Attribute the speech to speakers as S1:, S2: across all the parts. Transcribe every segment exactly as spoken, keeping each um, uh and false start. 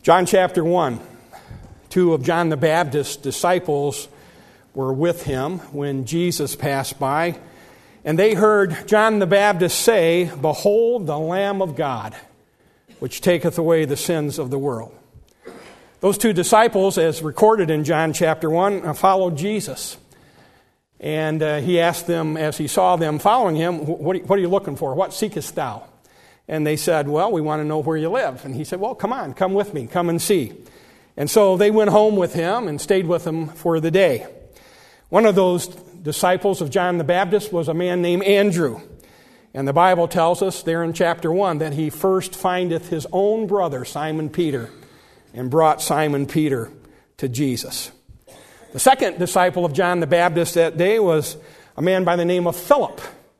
S1: John chapter one, two of John the Baptist's disciples were with him when Jesus passed by, and they heard John the Baptist say, "Behold the Lamb of God, which taketh away the sins of the world." Those two disciples, as recorded in John chapter one, followed Jesus. And uh, he asked them, as he saw them following him, what, what are you looking for? What seekest thou? And they said, well, we want to know where you live. And he said, well, come on, come with me, come and see. And so they went home with him and stayed with him for the day. One of those disciples of John the Baptist was a man named Andrew. And the Bible tells us there in chapter one that he first findeth his own brother, Simon Peter, and brought Simon Peter to Jesus. The second disciple of John the Baptist that day was a man by the name of Philip.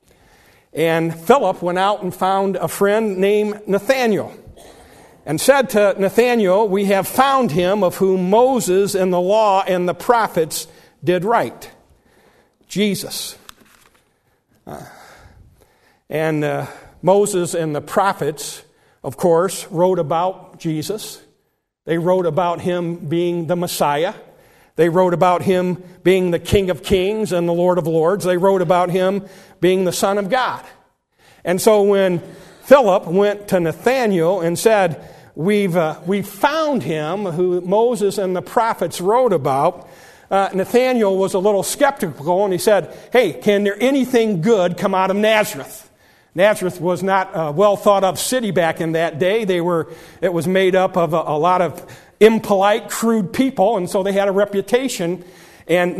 S1: And Philip went out and found a friend named Nathanael and said to Nathanael, "We have found him of whom Moses and the law and the prophets did write." Jesus. Uh, and uh, Moses and the prophets, of course, wrote about Jesus. They wrote about him being the Messiah. They wrote about him being the King of Kings and the Lord of Lords. They wrote about him being the Son of God. And so when Philip went to Nathanael and said, we've uh, we've found him who Moses and the prophets wrote about, uh, Nathanael was a little skeptical, and he said, hey, can there anything good come out of Nazareth? Nazareth was not a well thought of city back in that day. They were it was made up of a, a lot of impolite, crude people, and so they had a reputation. And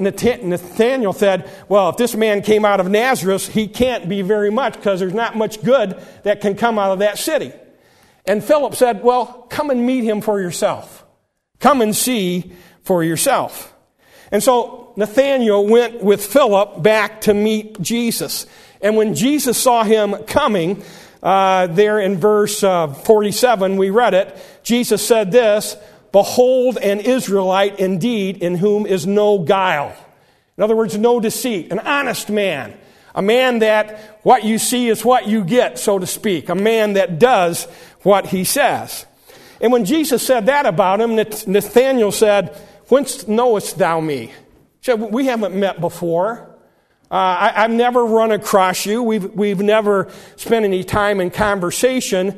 S1: Nathanael said, well, if this man came out of Nazareth, he can't be very much because there's not much good that can come out of that city. And Philip said, well, come and meet him for yourself. Come and see for yourself. And so Nathanael went with Philip back to meet Jesus. And when Jesus saw him coming, uh, there in verse uh, forty-seven, we read it, Jesus said this, "Behold an Israelite indeed in whom is no guile." In other words, no deceit, an honest man. A man that what you see is what you get, so to speak. A man that does what he says. And when Jesus said that about him, Nathanael said, "Whence knowest thou me?" He said, "We haven't met before. Uh, I, I've never run across you. We've, we've never spent any time in conversation.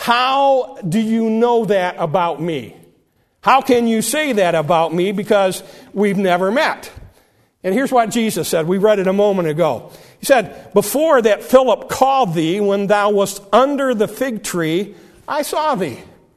S1: How do you know that about me? How can you say that about me because we've never met?" And here's what Jesus said. We read it a moment ago. He said, "Before that Philip called thee, when thou wast under the fig tree, I saw thee."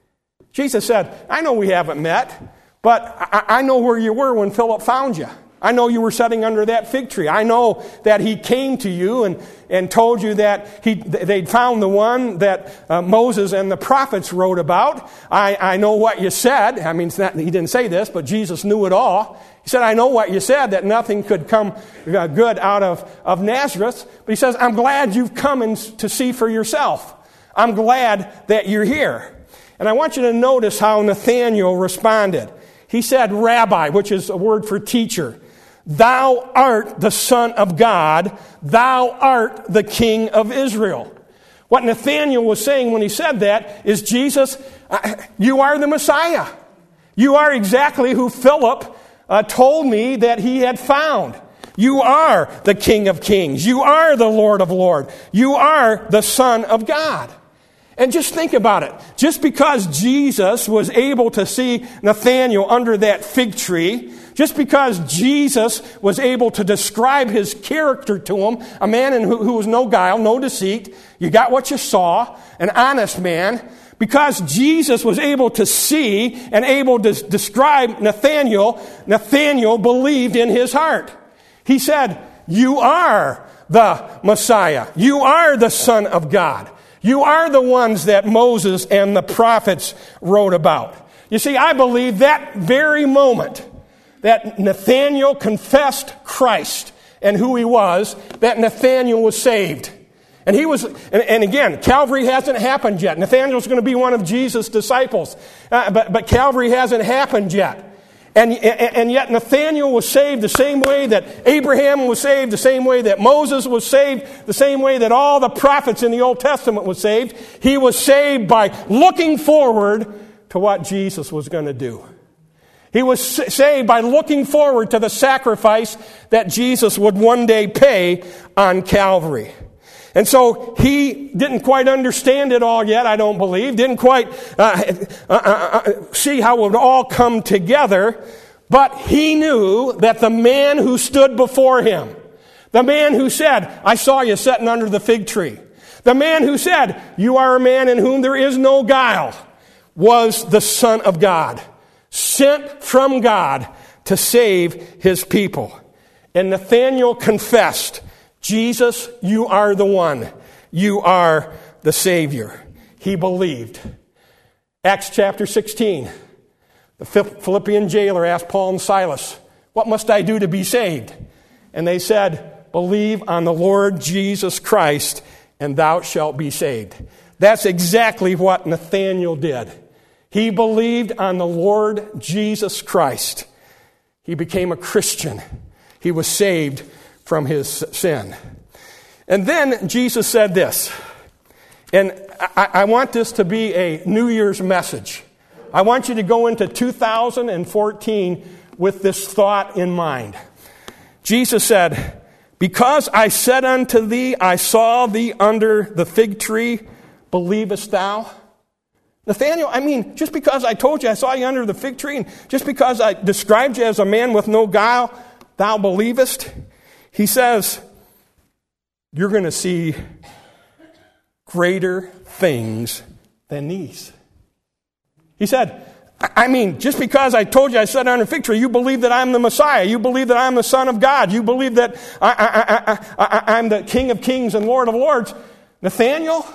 S1: Jesus said, I know we haven't met, but I, I know where you were when Philip found you. I know you were sitting under that fig tree. I know that he came to you and, and told you that he they'd found the one that uh, Moses and the prophets wrote about. I, I know what you said. I mean, it's not, he didn't say this, but Jesus knew it all. He said, I know what you said, that nothing could come uh, good out of, of Nazareth. But he says, I'm glad you've come in to see for yourself. I'm glad that you're here. And I want you to notice how Nathanael responded. He said, "Rabbi," which is a word for teacher. "Thou art the Son of God. Thou art the King of Israel." What Nathanael was saying when he said that is, Jesus, you are the Messiah. You are exactly who Philip uh, told me that he had found. You are the King of Kings. You are the Lord of Lords. You are the Son of God. And just think about it. Just because Jesus was able to see Nathanael under that fig tree, just because Jesus was able to describe his character to him, a man in who, who was no guile, no deceit, you got what you saw, an honest man, because Jesus was able to see and able to describe Nathanael, Nathanael believed in his heart. He said, you are the Messiah. You are the Son of God. You are the ones that Moses and the prophets wrote about. You see, I believe that very moment that Nathanael confessed Christ and who he was, that Nathanael was saved. And he was, and, and again, Calvary hasn't happened yet. Nathanael's going to be one of Jesus' disciples. Uh, but, but Calvary hasn't happened yet. And, and yet Nathanael was saved the same way that Abraham was saved, the same way that Moses was saved, the same way that all the prophets in the Old Testament was saved. He was saved by looking forward to what Jesus was going to do. He was saved by looking forward to the sacrifice that Jesus would one day pay on Calvary. And so he didn't quite understand it all yet, I don't believe. Didn't quite uh, uh, uh, see how it would all come together. But he knew that the man who stood before him, the man who said, I saw you sitting under the fig tree, the man who said, you are a man in whom there is no guile, was the Son of God, sent from God to save his people. And Nathanael confessed, Jesus, you are the one. You are the Savior. He believed. Acts chapter sixteen. The Philippian jailer asked Paul and Silas, what must I do to be saved? And they said, believe on the Lord Jesus Christ, and thou shalt be saved. That's exactly what Nathanael did. He believed on the Lord Jesus Christ. He became a Christian. He was saved from his sin. And then Jesus said this, and I, I want this to be a New Year's message. I want you to go into two thousand fourteen with this thought in mind. Jesus said, because I said unto thee, I saw thee under the fig tree, believest thou? Nathanael, I mean, just because I told you I saw you under the fig tree, and just because I described you as a man with no guile, thou believest? He says, you're going to see greater things than these. He said, I mean, just because I told you I sat under a fig tree, you believe that I'm the Messiah. You believe that I'm the Son of God. You believe that I, I, I, I, I'm the King of Kings and Lord of Lords. Nathanael,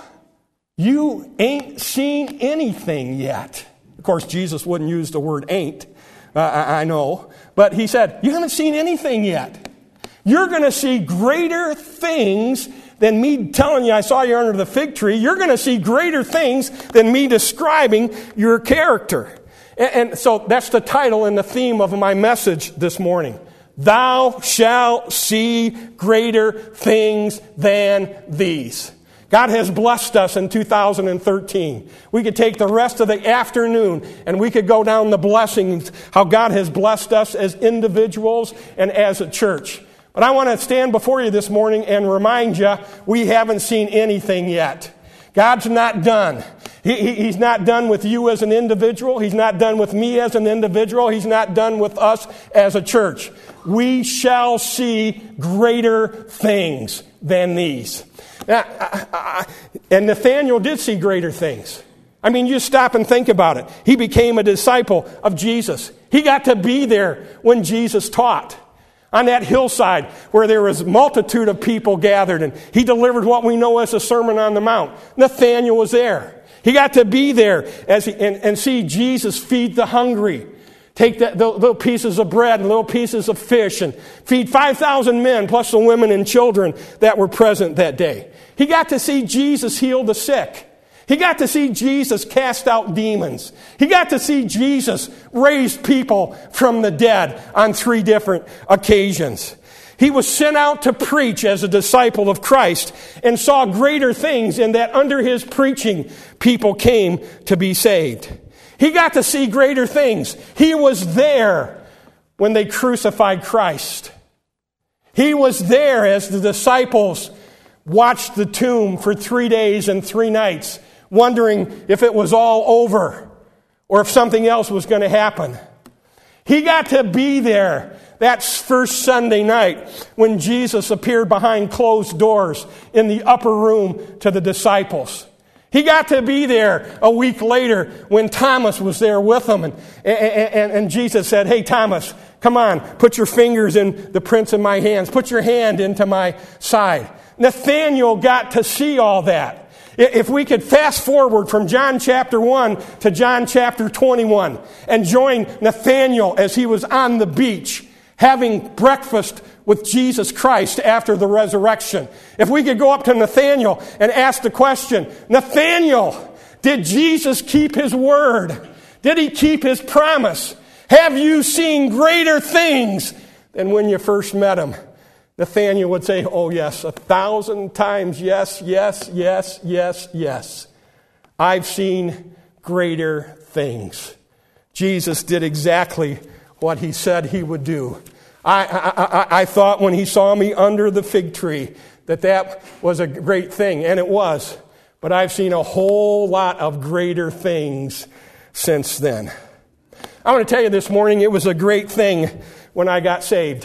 S1: you ain't seen anything yet. Of course, Jesus wouldn't use the word ain't, uh, I, I know. But he said, you haven't seen anything yet. You're going to see greater things than me telling you I saw you under the fig tree. You're going to see greater things than me describing your character. And, and so that's the title and the theme of my message this morning. Thou shalt see greater things than these. God has blessed us in two thousand thirteen. We could take the rest of the afternoon and we could go down the blessings, how God has blessed us as individuals and as a church. But I want to stand before you this morning and remind you, we haven't seen anything yet. God's not done. He, he, he's not done with you as an individual. He's not done with me as an individual. He's not done with us as a church. We shall see greater things than these. Now, I, I, and Nathanael did see greater things. I mean, you stop and think about it. He became a disciple of Jesus. He got to be there when Jesus taught. On that hillside where there was a multitude of people gathered, and he delivered what we know as the Sermon on the Mount. Nathanael was there. He got to be there as he, and, and see Jesus feed the hungry. Take that, the little pieces of bread and little pieces of fish and feed five thousand men plus the women and children that were present that day. He got to see Jesus heal the sick. He got to see Jesus cast out demons. He got to see Jesus raise people from the dead on three different occasions. He was sent out to preach as a disciple of Christ and saw greater things in that under his preaching, people came to be saved. He got to see greater things. He was there when they crucified Christ. He was there as the disciples watched the tomb for three days and three nights, wondering if it was all over or if something else was going to happen. He got to be there that first Sunday night when Jesus appeared behind closed doors in the upper room to the disciples. He got to be there a week later when Thomas was there with him. And, and, and Jesus said, hey, Thomas, come on, put your fingers in the prints of my hands. Put your hand into my side. Nathanael got to see all that. If we could fast forward from John chapter one to John chapter twenty-one and join Nathanael as he was on the beach having breakfast with Jesus Christ after the resurrection. If we could go up to Nathanael and ask the question, Nathanael, did Jesus keep his word? Did he keep his promise? Have you seen greater things than when you first met him? Nathanael would say, oh yes, a thousand times yes, yes, yes, yes, yes. I've seen greater things. Jesus did exactly what he said he would do. I, I, I, I thought when he saw me under the fig tree that that was a great thing, and it was. But I've seen a whole lot of greater things since then. I want to tell you this morning, it was a great thing when I got saved.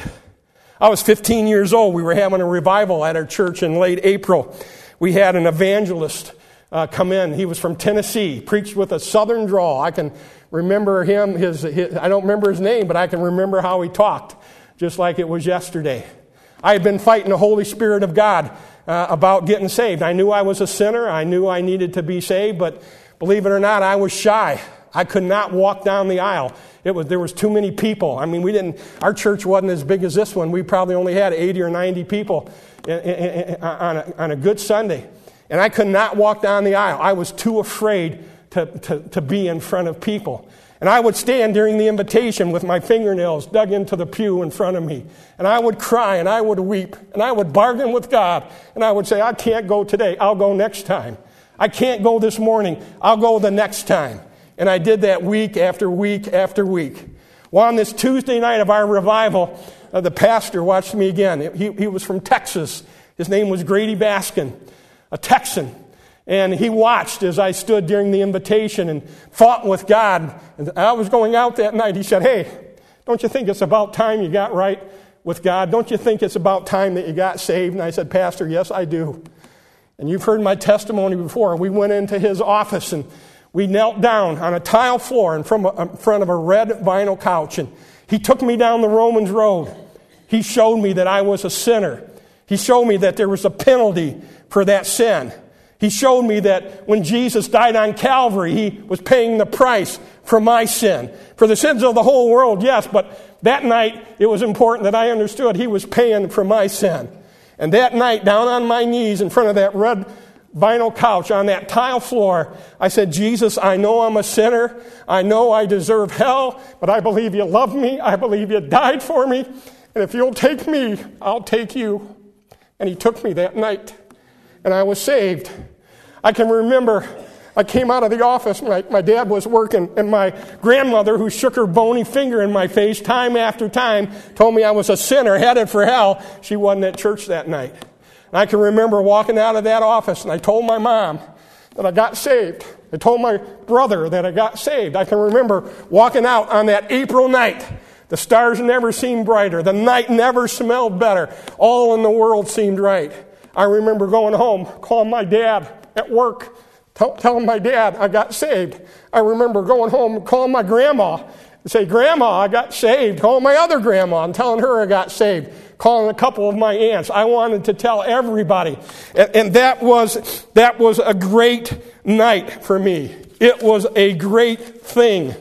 S1: I was fifteen years old. We were having a revival at our church in late April. We had an evangelist uh, come in. He was from Tennessee, preached with a southern drawl. I can remember him. His, his I don't remember his name, but I can remember how he talked, just like it was yesterday. I had been fighting the Holy Spirit of God uh, about getting saved. I knew I was a sinner. I knew I needed to be saved, but believe it or not, I was shy. I could not walk down the aisle. It was there was too many people. I mean, we didn't. Our church wasn't as big as this one. We probably only had eighty or ninety people in, in, in, on, a, on a good Sunday, and I could not walk down the aisle. I was too afraid to, to, to be in front of people. And I would stand during the invitation with my fingernails dug into the pew in front of me, and I would cry and I would weep and I would bargain with God, and I would say, "I can't go today. I'll go next time. I can't go this morning. I'll go the next time." And I did that week after week after week. Well, on this Tuesday night of our revival, uh, the pastor watched me again. He, he was from Texas. His name was Grady Baskin, a Texan. And he watched as I stood during the invitation and fought with God. And I was going out that night. He said, "Hey, don't you think it's about time you got right with God? Don't you think it's about time that you got saved?" And I said, "Pastor, yes, I do." And you've heard my testimony before. We went into his office and we knelt down on a tile floor in front of a red vinyl couch, and he took me down the Romans road. He showed me that I was a sinner. He showed me that there was a penalty for that sin. He showed me that when Jesus died on Calvary, he was paying the price for my sin. For the sins of the whole world, yes, but that night it was important that I understood he was paying for my sin. And that night, down on my knees in front of that red vinyl couch on that tile floor, I said, "Jesus, I know I'm a sinner. I know I deserve hell, but I believe you love me. I believe you died for me. And if you'll take me, I'll take you." And he took me that night, and I was saved. I can remember I came out of the office, my, my dad was working, and my grandmother, who shook her bony finger in my face time after time, told me I was a sinner headed for hell. She wasn't at church that night. And I can remember walking out of that office, and I told my mom that I got saved. I told my brother that I got saved. I can remember walking out on that April night. The stars never seemed brighter. The night never smelled better. All in the world seemed right. I remember going home, calling my dad at work, tell, telling my dad I got saved. I remember going home and calling my grandma and say, "Grandma, I got saved." Calling my other grandma and telling her I got saved. Calling a couple of my aunts. I wanted to tell everybody. And, and that was that was a great night for me. It was a great thing.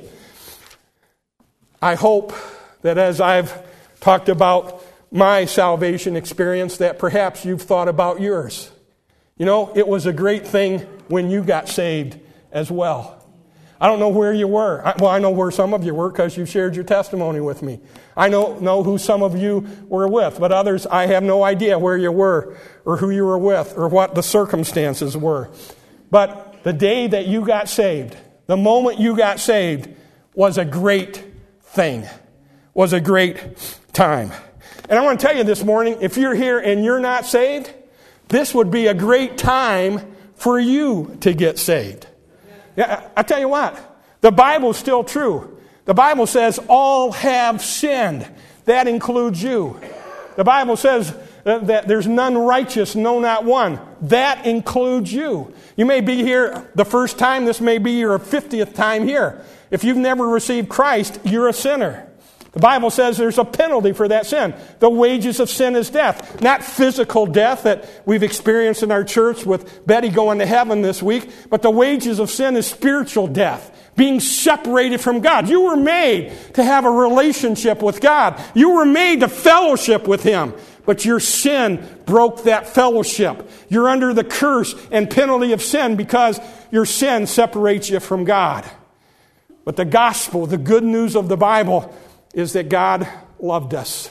S1: I hope that as I've talked about my salvation experience, that perhaps you've thought about yours. You know, it was a great thing when you got saved as well. I don't know where you were. I, well, I know where some of you were because you shared your testimony with me. I know, know who some of you were with, but others, I have no idea where you were or who you were with or what the circumstances were. But the day that you got saved, the moment you got saved, was a great thing, was a great time. And I want to tell you this morning, if you're here and you're not saved, this would be a great time for you to get saved. Yeah, I tell you what, the Bible's still true. The Bible says all have sinned. That includes you. The Bible says that there's none righteous, no, not one. That includes you. You may be here the first time. This may be your fiftieth time here. If you've never received Christ, you're a sinner. The Bible says there's a penalty for that sin. The wages of sin is death. Not physical death that we've experienced in our church with Betty going to heaven this week, but the wages of sin is spiritual death. Being separated from God. You were made to have a relationship with God. You were made to fellowship with Him. But your sin broke that fellowship. You're under the curse and penalty of sin because your sin separates you from God. But the gospel, the good news of the Bible, is that God loved us.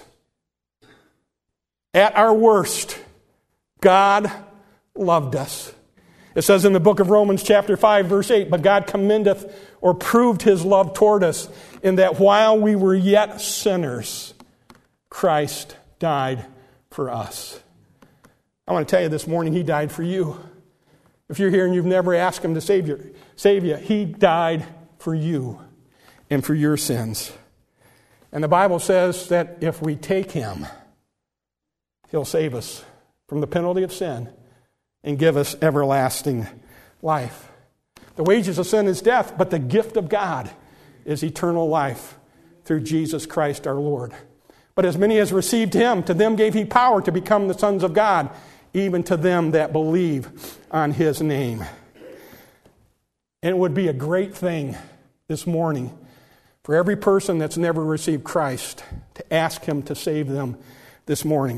S1: At our worst, God loved us. It says in the book of Romans chapter five, verse eight, but God commendeth or proved his love toward us in that while we were yet sinners, Christ died for us. I want to tell you this morning, he died for you. If you're here and you've never asked him to save you, save you, he died for you and for your sins. And the Bible says that if we take him, he'll save us from the penalty of sin and give us everlasting life. The wages of sin is death, but the gift of God is eternal life through Jesus Christ our Lord. But as many as received him, to them gave he power to become the sons of God, even to them that believe on his name. And it would be a great thing this morning for every person that's never received Christ to ask him to save them this morning.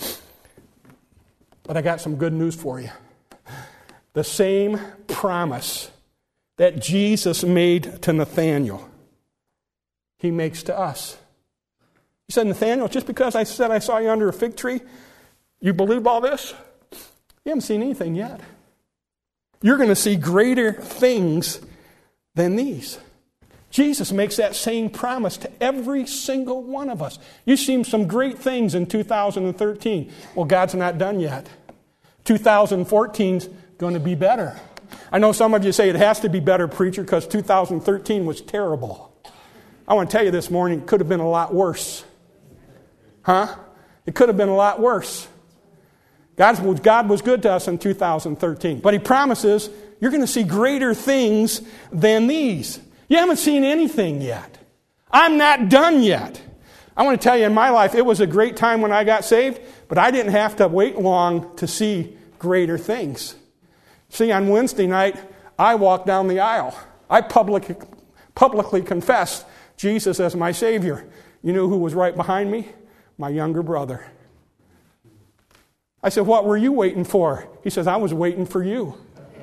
S1: But I got some good news for you. The same promise that Jesus made to Nathanael, he makes to us. He said, Nathanael, just because I said I saw you under a fig tree, you believe all this? You haven't seen anything yet. You're going to see greater things than these. Jesus makes that same promise to every single one of us. You've seen some great things in two thousand thirteen. Well, God's not done yet. two thousand fourteen is going to be better. I know some of you say it has to be better, preacher, because two thousand thirteen was terrible. I want to tell you this morning, it could have been a lot worse. Huh? It could have been a lot worse. God, God was good to us in two thousand thirteen. But he promises you're going to see greater things than these. You haven't seen anything yet. I'm not done yet. I want to tell you, in my life, it was a great time when I got saved, but I didn't have to wait long to see greater things. See, on Wednesday night, I walked down the aisle. I public, publicly confessed Jesus as my Savior. You know who was right behind me? My younger brother. I said, what were you waiting for? He says, I was waiting for you.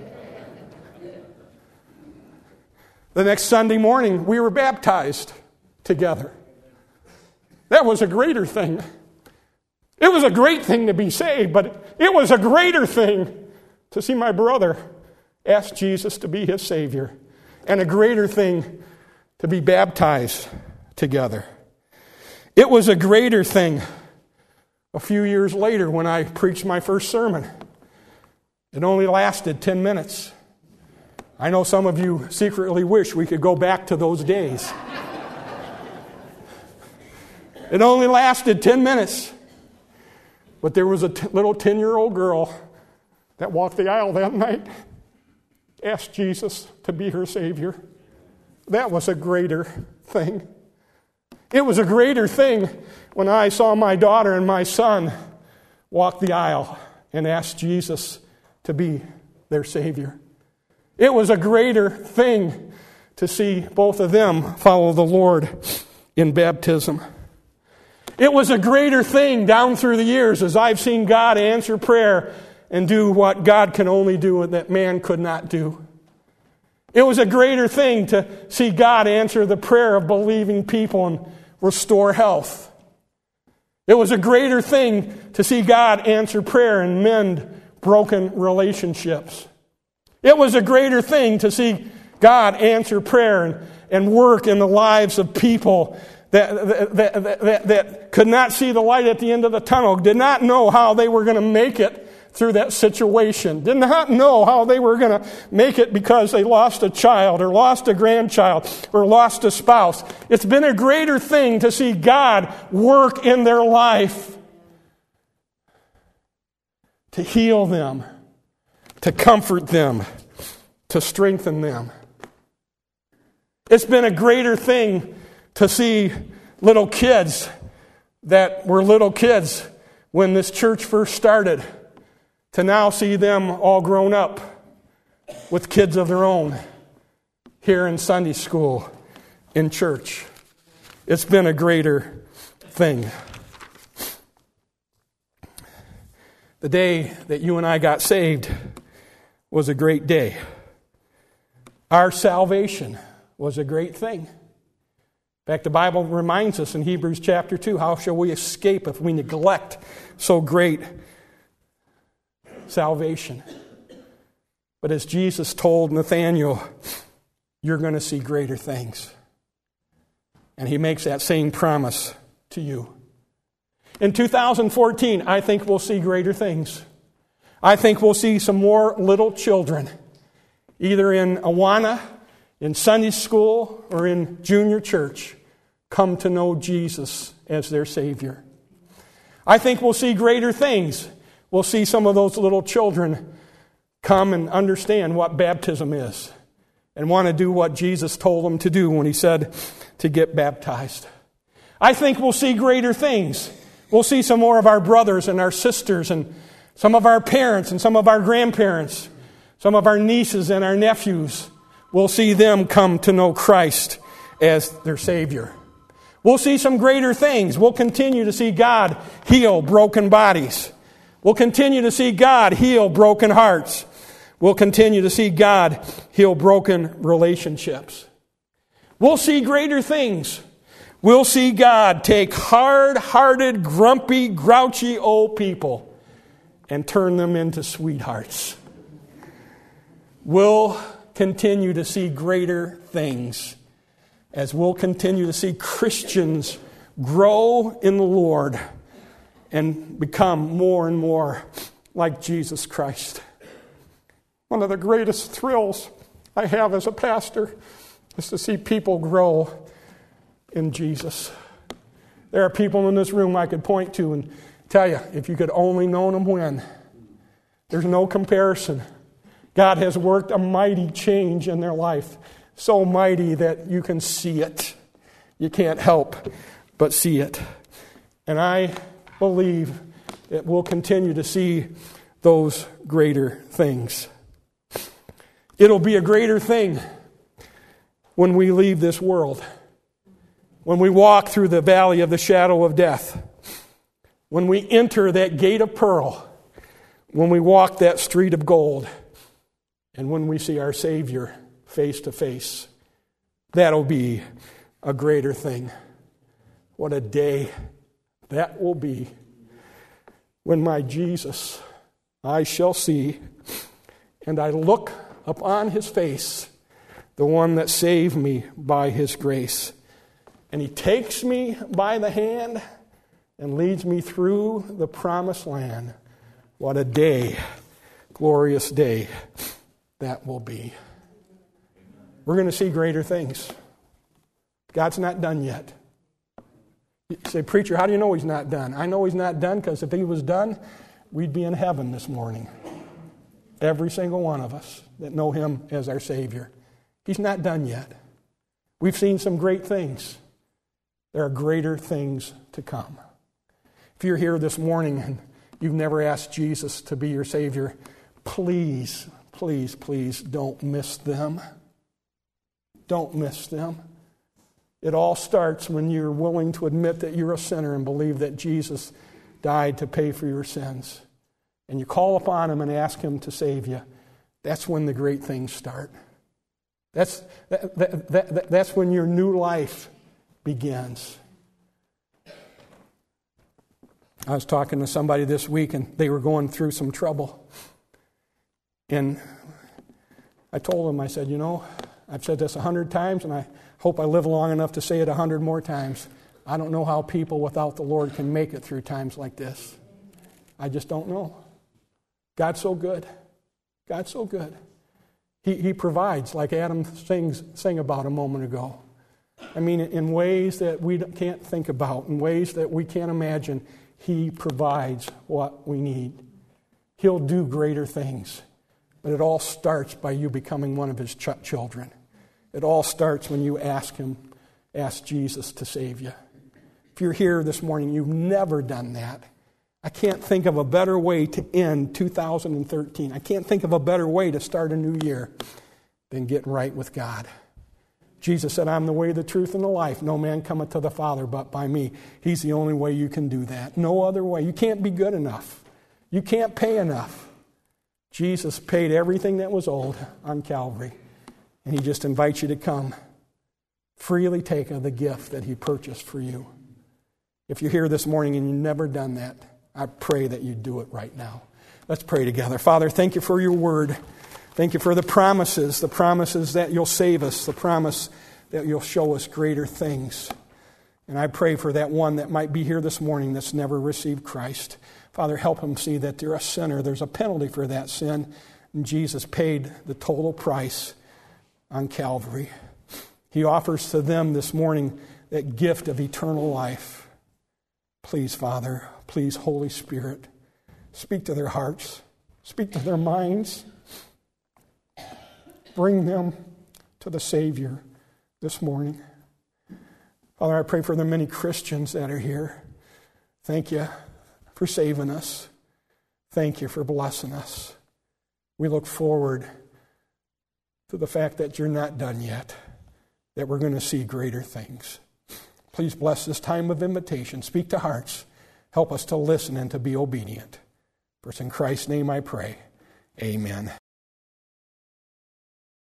S1: The next Sunday morning, we were baptized together. That was a greater thing. It was a great thing to be saved, but it was a greater thing to see my brother ask Jesus to be his Savior, and a greater thing to be baptized together. It was a greater thing a few years later when I preached my first sermon. It only lasted ten minutes. I know some of you secretly wish we could go back to those days. It only lasted ten minutes. But there was a t- little ten-year-old girl that walked the aisle that night, asked Jesus to be her Savior. That was a greater thing. It was a greater thing when I saw my daughter and my son walk the aisle and ask Jesus to be their Savior. It was a greater thing to see both of them follow the Lord in baptism. It was a greater thing down through the years as I've seen God answer prayer and do what God can only do and that man could not do. It was a greater thing to see God answer the prayer of believing people and restore health. It was a greater thing to see God answer prayer and mend broken relationships. It was a greater thing to see God answer prayer and, and work in the lives of people that, that, that, that, that could not see the light at the end of the tunnel, did not know how they were going to make it through that situation, did not know how they were going to make it because they lost a child or lost a grandchild or lost a spouse. It's been a greater thing to see God work in their life to heal them, to comfort them, to strengthen them. It's been a greater thing to see little kids that were little kids when this church first started, to now see them all grown up with kids of their own here in Sunday school, in church. It's been a greater thing. The day that you and I got saved was a great day. Our salvation was a great thing. In fact, the Bible reminds us in Hebrews chapter two, how shall we escape if we neglect so great salvation? But as Jesus told Nathanael, you're going to see greater things. And he makes that same promise to you. In two thousand fourteen, I think we'll see greater things. I think we'll see some more little children, either in Awana, in Sunday school, or in junior church, come to know Jesus as their Savior. I think we'll see greater things. We'll see some of those little children come and understand what baptism is and want to do what Jesus told them to do when he said to get baptized. I think we'll see greater things. We'll see some more of our brothers and our sisters and some of our parents and some of our grandparents, some of our nieces and our nephews. We'll see them come to know Christ as their Savior. We'll see some greater things. We'll continue to see God heal broken bodies. We'll continue to see God heal broken hearts. We'll continue to see God heal broken relationships. We'll see greater things. We'll see God take hard-hearted, grumpy, grouchy old people and turn them into sweethearts. We'll continue to see greater things as we'll continue to see Christians grow in the Lord and become more and more like Jesus Christ. One of the greatest thrills I have as a pastor is to see people grow in Jesus. There are people in this room I could point to and tell you, if you could only known them when. There's no comparison. God has worked a mighty change in their life, so mighty that you can see it. You can't help but see it. And I believe that we'll continue to see those greater things. It'll be a greater thing when we leave this world, when we walk through the valley of the shadow of death, when we enter that gate of pearl, when we walk that street of gold, and when we see our Savior face to face. That'll be a greater thing. What a day that will be when my Jesus I shall see, and I look upon his face, the one that saved me by his grace. And he takes me by the hand and leads me through the promised land. What a day, glorious day that will be. We're going to see greater things. God's not done yet. You say, preacher, how do you know he's not done? I know he's not done because if he was done, we'd be in heaven this morning. Every single one of us that know him as our Savior. He's not done yet. We've seen some great things. There are greater things to come. If you're here this morning and you've never asked Jesus to be your Savior, please, please, please don't miss them. Don't miss them. It all starts when you're willing to admit that you're a sinner and believe that Jesus died to pay for your sins. And you call upon him and ask him to save you. That's when the great things start. That's, that, that, that, that's when your new life begins. I was talking to somebody this week and they were going through some trouble. And I told them, I said, you know, I've said this a hundred times and I hope I live long enough to say it a hundred more times. I don't know how people without the Lord can make it through times like this. I just don't know. God's so good. God's so good. He, he provides, like Adam sings, sang about a moment ago. I mean, in ways that we can't think about, in ways that we can't imagine, he provides what we need. He'll do greater things. But it all starts by you becoming one of his ch- children. It all starts when you ask him, ask Jesus to save you. If you're here this morning, you've never done that. I can't think of a better way to end two thousand thirteen. I can't think of a better way to start a new year than getting right with God. Jesus said, I'm the way, the truth, and the life. No man cometh to the Father but by me. He's the only way you can do that. No other way. You can't be good enough. You can't pay enough. Jesus paid everything that was owed on Calvary. And he just invites you to come. Freely take of the gift that he purchased for you. If you're here this morning and you've never done that, I pray that you do it right now. Let's pray together. Father, thank you for your word. Thank you for the promises, the promises that you'll save us, the promise that you'll show us greater things. And I pray for that one that might be here this morning that's never received Christ. Father, help them see that they're a sinner. There's a penalty for that sin. And Jesus paid the total price on Calvary. He offers to them this morning that gift of eternal life. Please, Father, please, Holy Spirit, speak to their hearts, speak to their minds. Bring them to the Savior this morning. Father, I pray for the many Christians that are here. Thank you for saving us. Thank you for blessing us. We look forward to the fact that you're not done yet, that we're going to see greater things. Please bless this time of invitation. Speak to hearts. Help us to listen and to be obedient. For it's in Christ's name I pray. Amen.